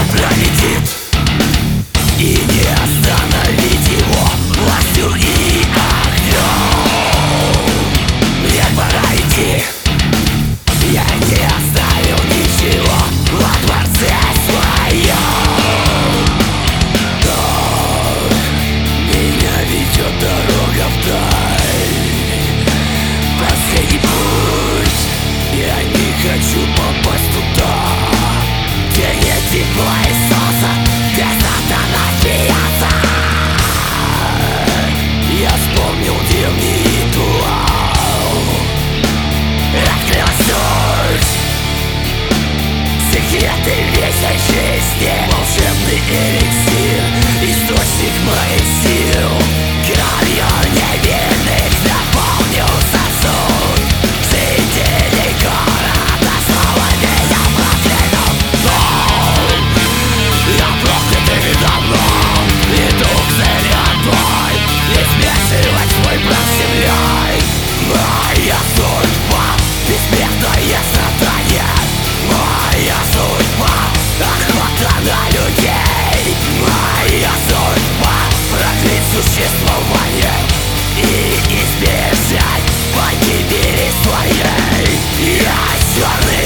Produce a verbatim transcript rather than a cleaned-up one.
пролетит, и не остановить его властью и огнем. Мне пора идти, я не оставил ничего во дворце своем. Так меня ведет дорога вдаль, последний путь, я не хочу попасть туда, где нет тепла и солнца, где сатана смеется. Я вспомнил древний ритуал, открылась ночь, секреты вечной жизни, волшебный эликсир, источник моих сил. Кровью невинных наполнил сосуд, жителей города снова меня проклянут. Я проклятый давно, иду к цели одной, не смешивать свой прах с землей. Моя судьба — бессмертное страдание, моя судьба — охота на людей, моя судьба — продлить существование и избежать погибели своей. Я черный